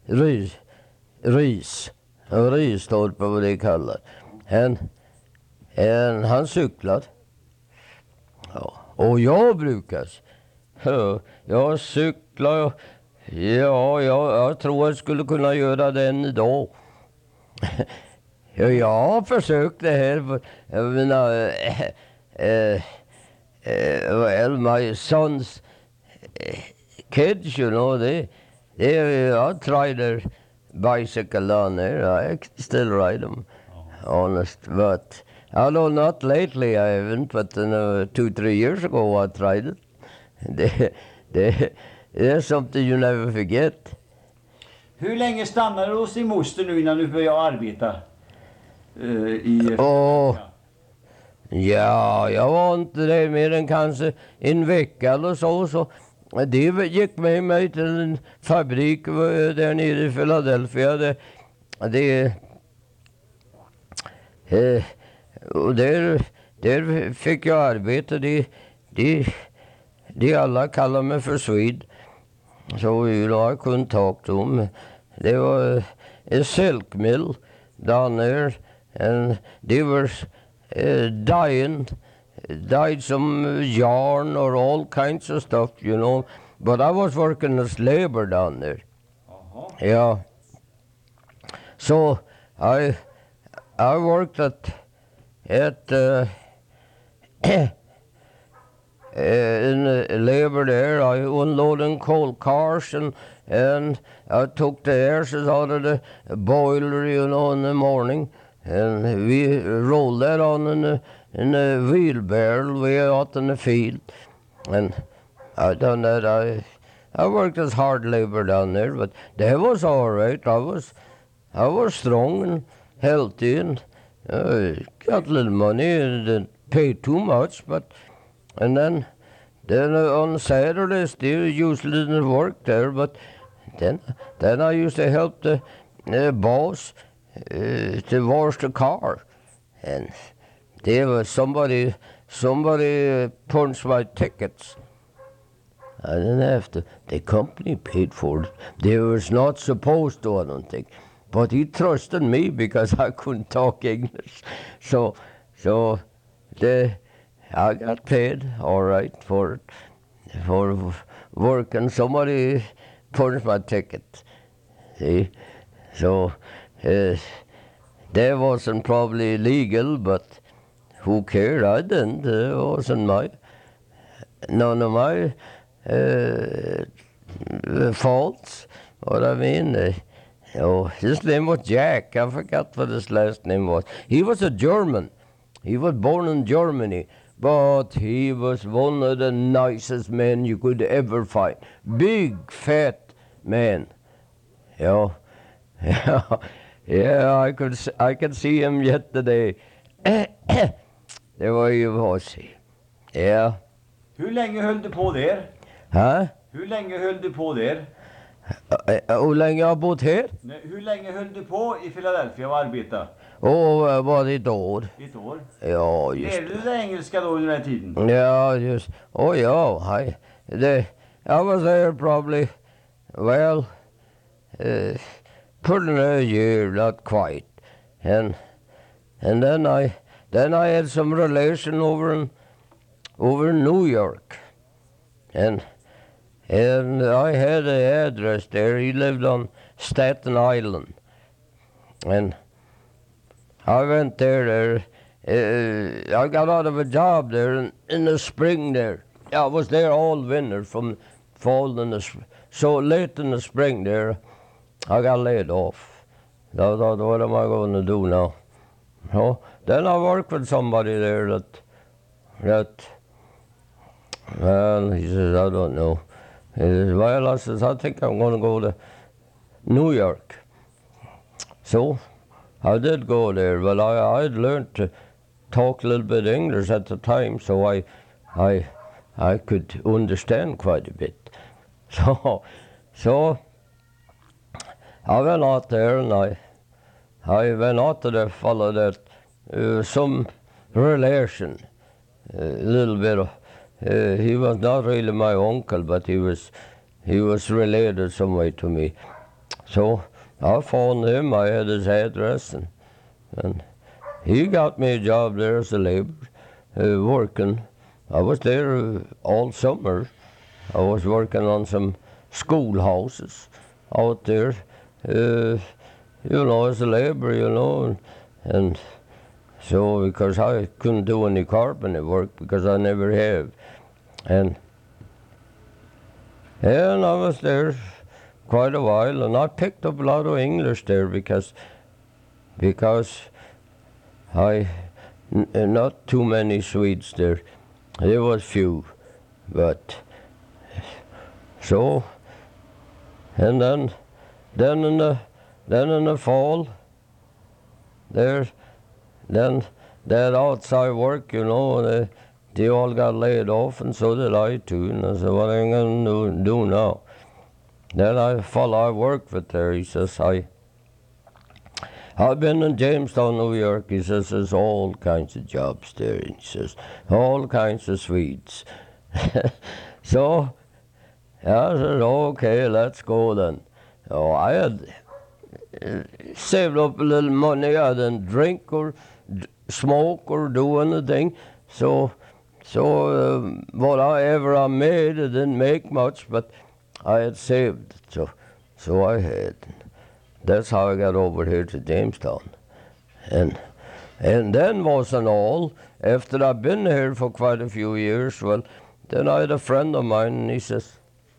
Ristorp, vad det kallar. Han cyklar. Ja. Och jag brukar. Jag cyklar. Ja, jag tror jag skulle kunna göra den idag. Jag har försökt det här. Jag menar, well, my son's kids, you know, I tried their bicycle down there. I still ride them, honest. But although not lately, I haven't. But 2-3 years ago, I tried it. That's something you never forget. Hur länge stannade du hos din moster nu innan du började arbeta? Ja, jag var inte där mer än kanske en vecka eller så. Det gick med mig till en fabrik där nere i Philadelphia. Och där fick jag arbete. De alla kallar mig för Swede. So I couldn't talk to them. They were a silk mill down there, and they were dyed some yarn or all kinds of stuff, you know. But I was working as labor down there. Yeah. So I worked at in labor there. I unloading coal cars and I took the airs out of the boiler, you know, in the morning, and we rolled that on in a wheelbarrow way out in the field, and I done that. I worked as hard labor down there, but that was all right. I was strong and healthy and got a little money and didn't pay too much, but. And then on Saturdays, they usually didn't work there, but then I used to help the boss to wash the car. And there was somebody punched my tickets. I didn't have to. The company paid for it. They was not supposed to, I don't think. But he trusted me because I couldn't talk English. So I got paid all right for work, and somebody punched my ticket. See, so that wasn't probably legal, but who cared? I didn't. It wasn't none of my faults. What I mean, his name was Jack. I forgot what his last name was. He was a German. He was born in Germany. But he was one of the nicest men you could ever find. Big, fat man. Yeah, I could see him yesterday. Det var ju vad. Ja. Hur länge höll du på där? Huh? Hur länge höll du på där? Hur länge jag har bott här? Nej, hur länge höll du på i Philadelphia och arbeta? Var det ett år? Ett år. Ja, just Lärde du dig engelska då under den tiden? Yeah, just. Oh, yeah. I was there probably, well, put in a year, not quite, and then I had some relation over in New York, and I had an address there. He lived on Staten Island, and I went there. I got out of a job there in the spring there. I was there all winter from fall and so late in the spring there. I got laid off. I thought, what am I going to do now? So then I worked with somebody there that well, he says, I don't know. He says, well, I says, I think I'm going to go to New York. So I did go there, but I'd learned to talk a little bit English at the time, so I could understand quite a bit. So I went out there, and I went out to the fellow that some relation, a little bit of. He was not really my uncle, but he was related some way to me. So I found him. I had his address, and he got me a job there as a laborer, working. I was there all summer. I was working on some schoolhouses out there, as a laborer, and so because I couldn't do any carpenter work because I never have, and I was there quite a while, and I picked up a lot of English there because not too many Swedes there. There was few, but so, and then in the fall, then that outside work, they all got laid off, and so did I too. And I said, what am I going to do now? Then I worked with there. He says, I've been in Jamestown, New York. He says, there's all kinds of jobs there. And he says, all kinds of Swedes. So I said, okay, let's go then. Oh, I had saved up a little money. I didn't drink or smoke or do anything. So whatever I made, I didn't make much, but I had saved it. So I had. That's how I got over here to Jamestown. And then wasn't all. After I'd been here for quite a few years, well, then I had a friend of mine, and he says,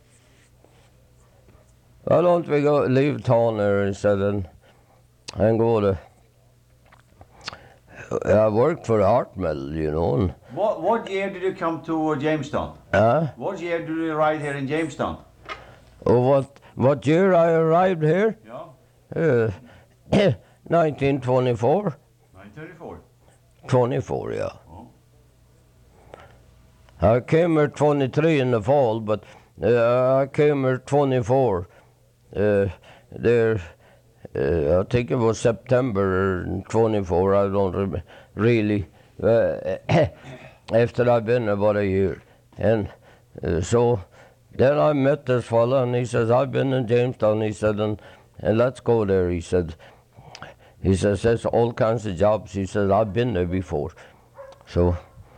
why don't we leave town there, he said, and go to, I worked for Hartmel, And What year did you come to Jamestown? What year did you arrive here in Jamestown? Oh, what year I arrived here? Yeah. 1924. 1934. 24, yeah. Oh. I came here 23 in the fall, but I came here 24. There, I think it was September 24. I don't really. After I've been about a year, and so then I met this fella, and he says, I've been in Jamestown. He said, and let's go there. He says, there's all kinds of jobs. He says, I've been there before. So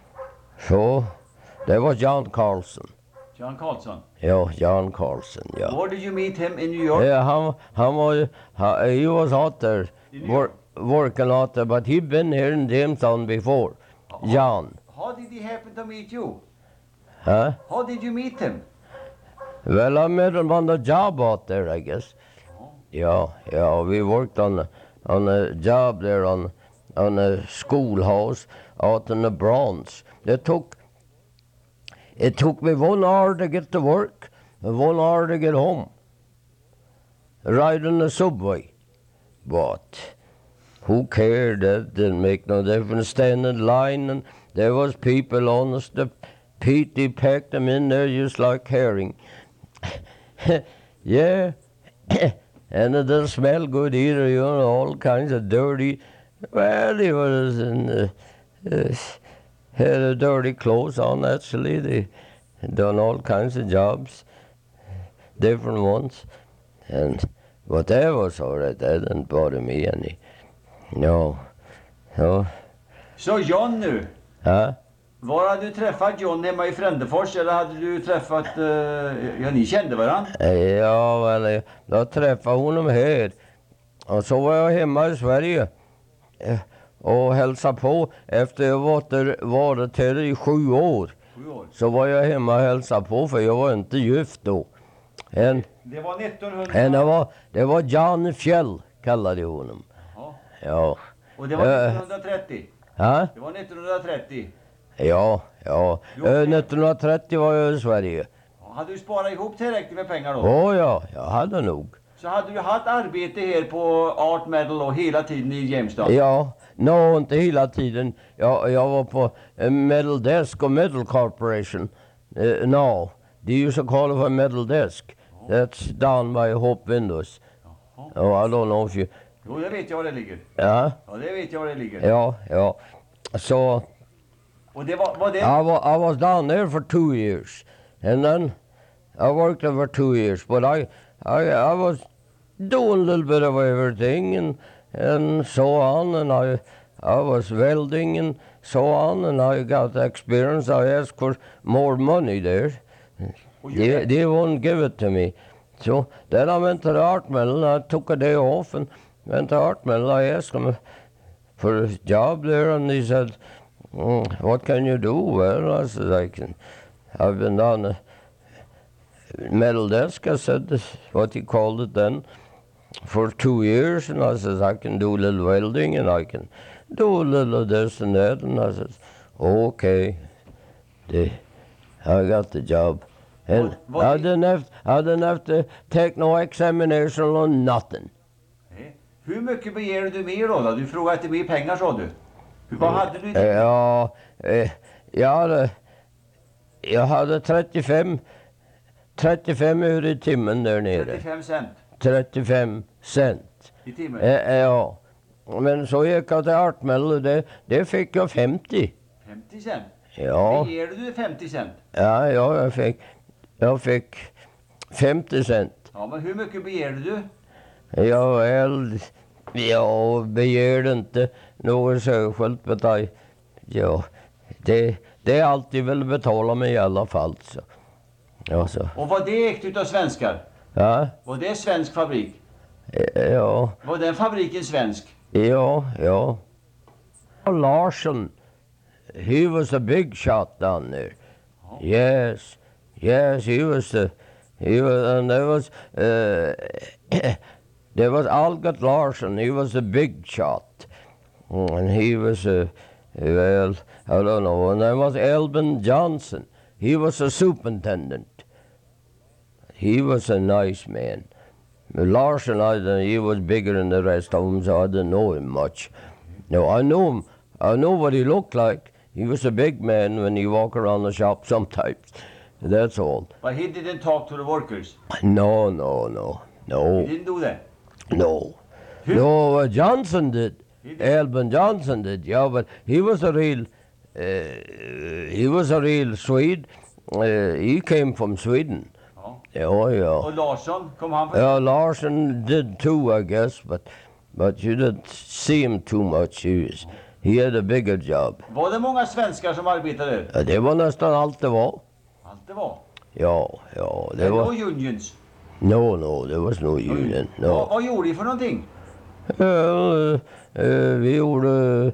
there was John Carlson. John Carlson? Yeah, John Carlson, yeah. Where did you meet him in New York? Yeah, he was out there, working out there, but he'd been here in Jamestown before, John. How did he happen to meet you? Huh? How did you meet him? Well, I met him on the job out there, I guess. Oh. Yeah, we worked on a job there on a schoolhouse out in the Bronx. It took me 1 hour to get to work and 1 hour to get home, riding the subway. But who cared? That didn't make no difference. Standing in line, and there was people on us. The Pete, he packed them in there just like herring. Yeah. And it didn't smell good either, you know, all kinds of dirty. Well, he was had a dirty clothes on, actually. They had done all kinds of jobs, different ones. But that was all right. That didn't bother me any. No. No. Så John nu, Huh? var hade du träffat John hemma i Frändefors eller hade du träffat, ja ni kände varandra? Ja, väl, jag träffade honom här. Och så var jag hemma i Sverige och hälsade på. Efter jag varit här i 7 år. 7 år. Så var jag hemma och hälsade på, för jag var inte gift då. Det var 1900... Det var Jan Fjäll, kallade jag honom. Ja. Ja. Och det var 1930? Ja? Det var 1930? Ja. Jo, 1930 var jag i Sverige. Hade du sparat ihop tillräckligt med pengar då? Ja, jag hade nog. Så hade du haft arbete här på Art Medal och hela tiden i Jamestown? Ja, inte hela tiden. Jag var på Metal Desk och Metal Corporation. No, they used to call it a Metal Desk. That's down by Hope Windows. Oh, I don't know if you... Jo, det vet jag var det ligger. Ja? Ja, det vet jag var det ligger. Ja. So, Och det var det... I was down there for 2 years. And then I worked there for 2 years. But I was doing a little bit of everything and so on. And I was welding and so on. And I got experience. I asked for more money there. They wouldn't give it to me. So then I went to the art mill and I took a day off and went to art mill. I asked them for a job there and they said, what can you do? Well, I said, I've been down a metal desk, I said, what he called it then, for 2 years. And I said, I can do a little welding and I can do a little of this and that. And I said, okay. I got the job. And I didn't have to take no examination or nothing. Hur mycket begär du mer då? Du frågade efter mer pengar, sa du. Vad hade du? Jag hade 35 öre i timmen där nere. 35 cent? 35 cent. I timmen? Ja. Men så gick jag till Art Mill och det fick jag 50. 50 cent? Ja. Begär du 50 cent? Ja, jag fick 50 cent. Ja, men hur mycket begärde du? Jag begärde inte något särskilt, men det är alltid väl betala mig i alla fall. Så. Ja, så. Och var det ägt utav svenskar? Ja. Var det svensk fabrik? Ja. Var den fabriken svensk? Ja. Larsson, he was a big shot down there. Oh. Yes, he was, and there was Algot Larsson, he was a big shot. And he was, well, I don't know, and there was Elvin Johnson, he was a superintendent. He was a nice man. Larsson, he was bigger than the rest of them, so I didn't know him much. No, I knew him. I know what he looked like. He was a big man when he walked around the shop sometimes. That's all. But he didn't talk to the workers? No. He didn't do that? No. No, Johnson did. Elvin Johnson did, yeah, but he was a real Swede. He came from Sweden. Ja. Och Larsson, kom han från? Ja, Larsson did too, I guess, but you didn't see him too much. He had a bigger job. Var det många svenskar som arbetade där? Ja, det var nästan allt det var. Allt det var? Ja. Det var unions? No, there was no union. No. Vad gjorde ni för någonting? Vi gjorde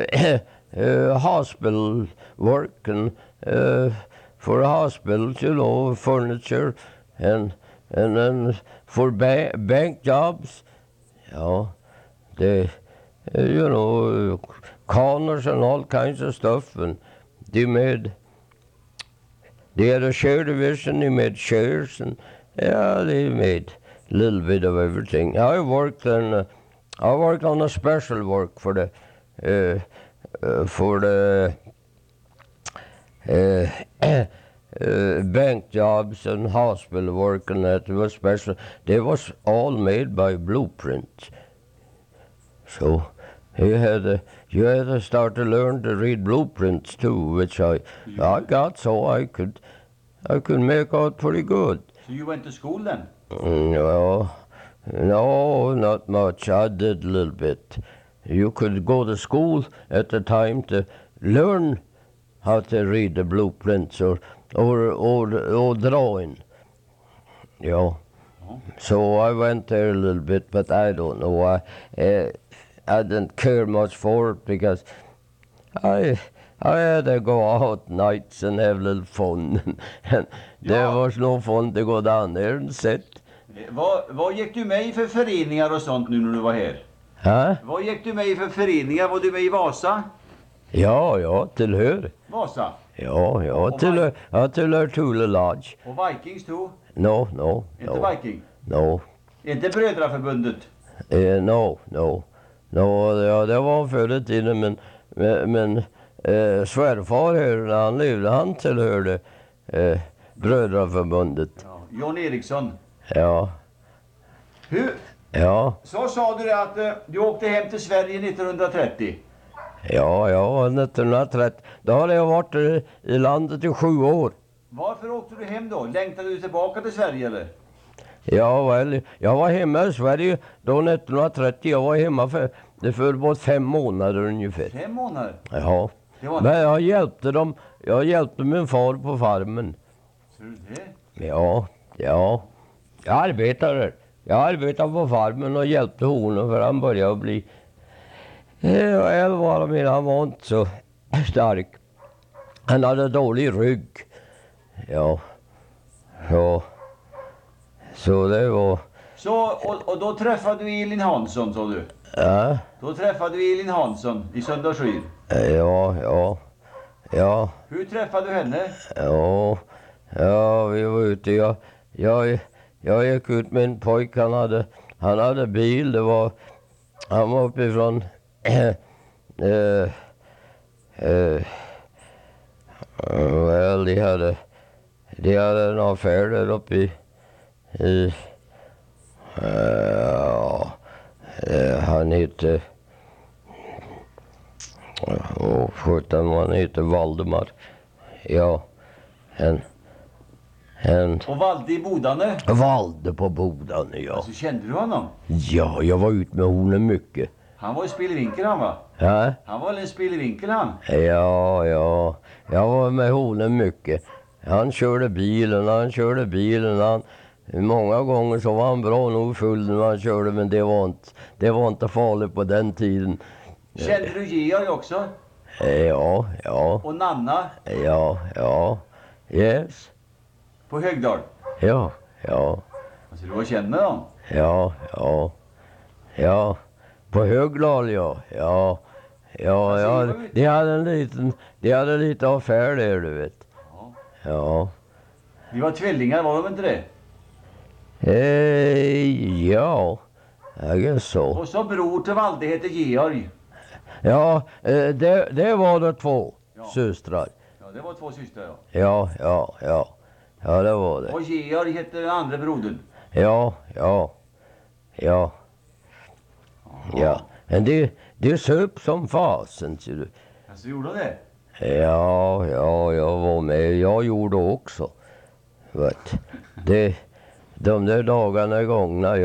hospital work and for hospitals, you know, furniture and then for bank jobs. Ja, you know, corners and all kinds of stuff, and they had a share division, they made shares, and they made a little bit of everything. I worked on a special work for the bank jobs and hospital work and that. It was special. They was all made by Blueprint. So you had to start to learn to read blueprints too, which I got, so I could make out pretty good. So you went to school then? No, not much. I did a little bit. You could go to school at the time to learn how to read the blueprints or drawing. You know. Oh. So I went there a little bit, but I don't know why. I didn't care much for it because I had to go out nights and have a little fun. And there was no fun to go down there and sit. Vad gick du med i för föreningar och sånt nu när du var här? Huh? Vad gick du med i för föreningar? Var du med i Vasa? Ja, tillhör. Vasa? Jag tillhör Thule Lodge. Och Vikings too? No. Inte Viking? No. Inte Brödraförbundet? No. Ja, det var förr i tiden, men svärfar här när han levde, han tillhörde Brödraförbundet. Ja. John Eriksson? Ja. Hur? Ja. Så sa du det att du åkte hem till Sverige 1930? Ja, 1930. Då hade jag varit i landet i 7 år. Varför åkte du hem då? Längtade du tillbaka till Sverige eller? Ja, väl, jag var hemma i Sverige då 1930. Jag var hemma för bort 5 månader ungefär. 5 månader? Ja. Det var Men jag hjälpte min far på farmen. Ser du det? Ja. Jag arbetade på farmen och hjälpte honom för han började bli 11 år, men han var inte så stark. Han hade dålig rygg. Ja. Så det var... Så, och då träffade du Elin Hansson, sa du? Ja. Då träffade du Elin Hansson i Söndagskyr? Ja. Hur träffade du henne? Ja, vi var ute. Jag gick ut med en pojk, han hade bil. Han var uppifrån well, de hade en affär där uppe i han heter han heter Valdemar. Ja. Och Valde i Bodane? Valde på Bodane, ja. Alltså, kände du honom? Ja, jag var ute med honom mycket. Han var ju spillevinkel han, va? Ja? Han var väl en spillevinkel han? Ja. Jag var med honom mycket. Han körde bilen. Många gånger så var han bra nog full när han körde, men det var inte farligt på den tiden. Kände du Georg också? Ja. Och Nanna? Ja. Yes. På Högdal? Ja. Alltså, du var känd med dem? Ja. På Högdal, ja. De hade lite affär där, du vet. Ja. Vi var tvillingar, var de inte det? Ja. Jag guess så. Och så bror till Valde heter Georg. Ja, det var det 2 systrar. Ja, det var 2 systrar, ja. Ja, det var det. Och Georg hette den andra brodern. Ja. Men det söp som fasen, ser du. Alltså, gjorde det? Ja, jag var med. Jag gjorde också. Vet. De där dagarna gångna,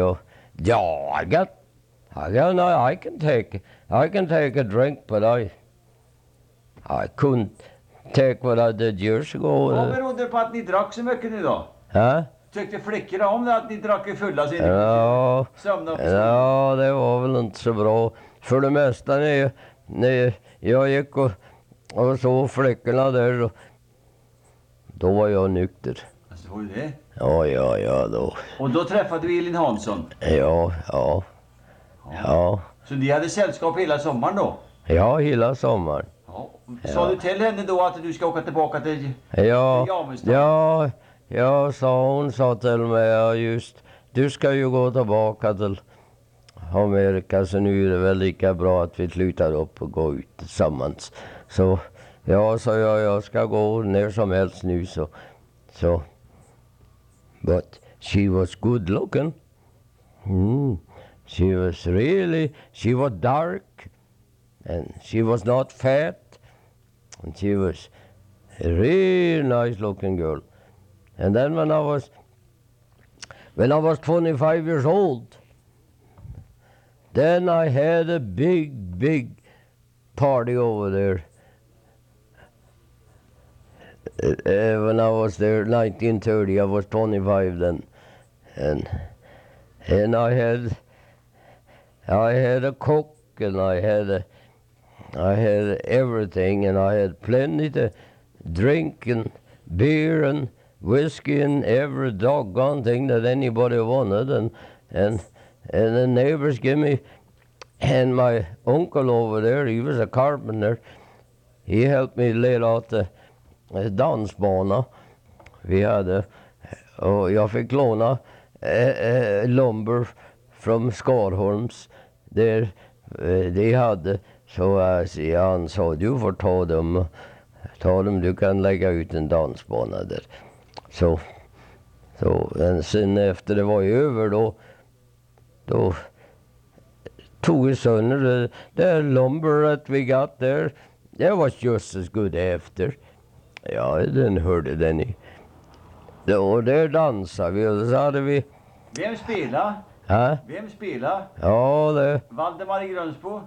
I can take a drink, but I couldn't take what I did years ago. Vad berodde det på att ni drack så mycket nu då? Tyckte flickorna om det att ni drack i fulla sin sömna på skolan? Ja, det var väl inte så bra. För det mesta när jag gick och såg flickorna där, då var jag nykter. Alltså, var det? Ja, då. Och då träffade du Elin Hansson? Ja. Så ni hade sällskap hela sommaren då? Ja, hela sommaren. Ja. Sa du till henne då att du ska åka tillbaka till Jamestad? Ja, hon sa till mig, just, du ska ju gå tillbaka till Amerika, så nu är det väl lika bra att vi slutar upp och går ut tillsammans. Så jag ska gå när som helst nu, så So, but she was good looking. She was dark, and she was not fat, and she was a real nice looking girl. And then when I was 25 years old, then I had a big party over there. When I was there, 1930, I was 25 then, and I had a cook, and I had everything, and I had plenty to drink, and beer and whiskey and every doggone thing that anybody wanted, and the neighbors gave me, and my uncle over there, he was a carpenter, he helped me lay out the dansbana. Vi hade, och jag fick låna lumber från Skarholms där de hade, så han sa du får ta dem, du kan lägga ut en dansbana där. Så men sen efter det var över då tog vi sönder the lumber that we got there. That was just as good after. Ja, den hörde den i. Och där dansade vi, och så hade vi... Vem spelar? Ja, Vem spelar? ja det... Valdemar i Grönsbo?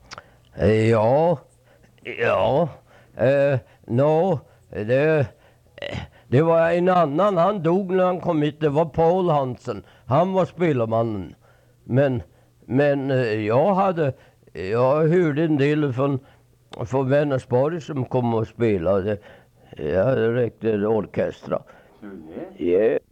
Det var en annan, han dog när han kom hit, det var Paul Hansen. Han var spelarmannen. Men jag hörde en del från Vänersborg som kom och spelade. Jag räckte orkestra. Så det? Yeah.